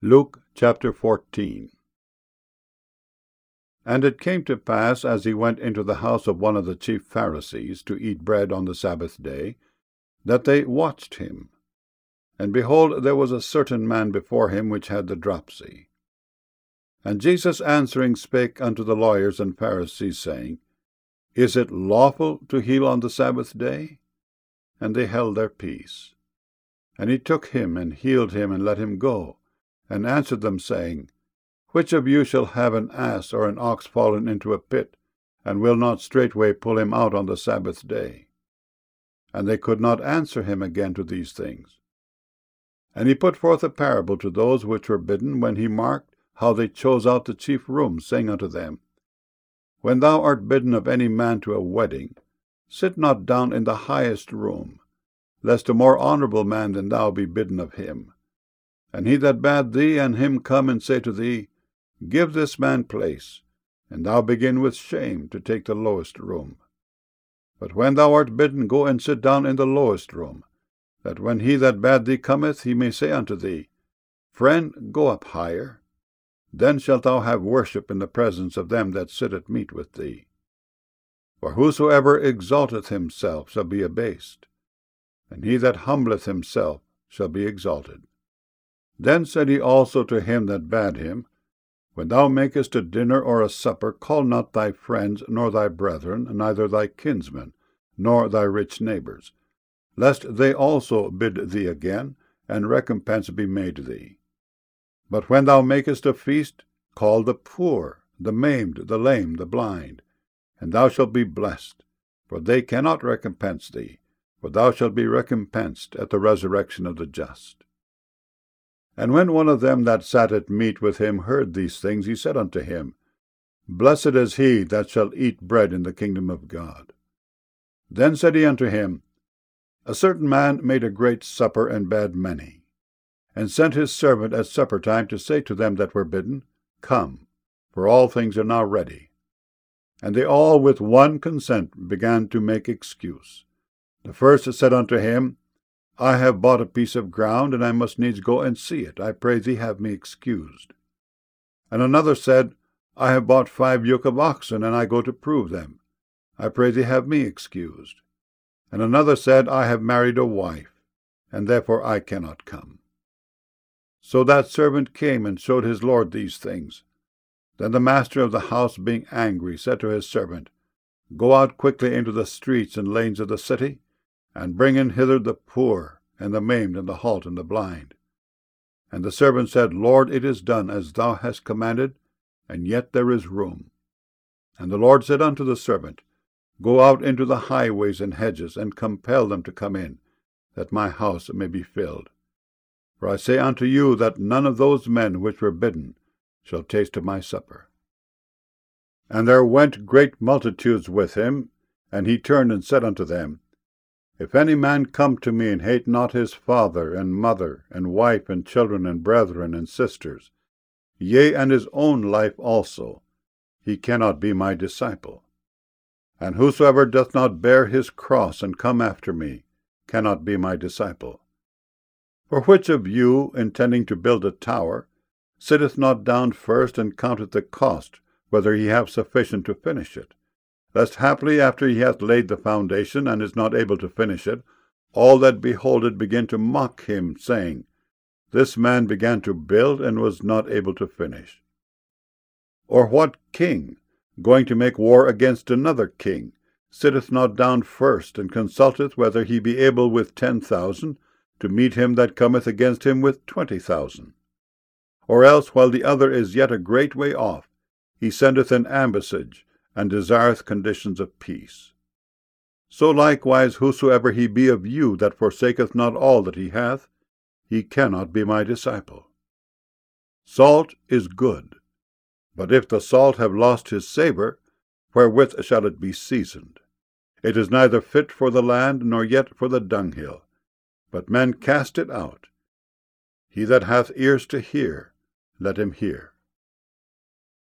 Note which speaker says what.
Speaker 1: Luke chapter 14. And it came to pass, as he went into the house of one of the chief Pharisees to eat bread on the Sabbath day, that they watched him. And behold, there was a certain man before him which had the dropsy. And Jesus answering spake unto the lawyers and Pharisees, saying, Is it lawful to heal on the Sabbath day? And they held their peace. And he took him, and healed him, and let him go, and answered them, saying, Which of you shall have an ass or an ox fallen into a pit, and will not straightway pull him out on the Sabbath day? And they could not answer him again to these things. And he put forth a parable to those which were bidden, when he marked how they chose out the chief rooms, saying unto them, When thou art bidden of any man to a wedding, sit not down in the highest room, lest a more honourable man than thou be bidden of him. And he that bade thee and him come and say to thee, Give this man place, and thou begin with shame to take the lowest room. But when thou art bidden, go and sit down in the lowest room, that when he that bade thee cometh, he may say unto thee, Friend, go up higher. Then shalt thou have worship in the presence of them that sit at meat with thee. For whosoever exalteth himself shall be abased, and he that humbleth himself shall be exalted. Then said he also to him that bade him, When thou makest a dinner or a supper, call not thy friends, nor thy brethren, neither thy kinsmen, nor thy rich neighbours, lest they also bid thee again, and recompense be made thee. But when thou makest a feast, call the poor, the maimed, the lame, the blind, and thou shalt be blessed, for they cannot recompense thee, for thou shalt be recompensed at the resurrection of the just. And when one of them that sat at meat with him heard these things, he said unto him, Blessed is he that shall eat bread in the kingdom of God. Then said he unto him, A certain man made a great supper, and bade many, and sent his servant at supper time to say to them that were bidden, Come, for all things are now ready. And they all with one consent began to make excuse. The first said unto him, I have bought a piece of ground, and I must needs go and see it. I pray thee have me excused. And another said, I have bought 5 yoke of oxen, and I go to prove them. I pray thee have me excused. And another said, I have married a wife, and therefore I cannot come. So that servant came and showed his lord these things. Then the master of the house, being angry, said to his servant, Go out quickly into the streets and lanes of the city, and bring in hither the poor, and the maimed, and the halt, and the blind. And the servant said, Lord, it is done as thou hast commanded, and yet there is room. And the Lord said unto the servant, Go out into the highways and hedges, and compel them to come in, that my house may be filled. For I say unto you that none of those men which were bidden shall taste of my supper. And there went great multitudes with him, and he turned and said unto them, If any man come to me, and hate not his father, and mother, and wife, and children, and brethren, and sisters, yea, and his own life also, he cannot be my disciple. And whosoever doth not bear his cross, and come after me, cannot be my disciple. For which of you, intending to build a tower, sitteth not down first, and counteth the cost, whether he have sufficient to finish it? Lest haply after he hath laid the foundation, and is not able to finish it, all that behold it begin to mock him, saying, This man began to build, and was not able to finish. Or what king, going to make war against another king, sitteth not down first, and consulteth whether he be able with 10,000 to meet him that cometh against him with 20,000? Or else, while the other is yet a great way off, he sendeth an ambassage, and desireth conditions of peace. So likewise whosoever he be of you that forsaketh not all that he hath, he cannot be my disciple. Salt is good, but if the salt have lost his savour, wherewith shall it be seasoned? It is neither fit for the land, nor yet for the dunghill, but men cast it out. He that hath ears to hear, let him hear.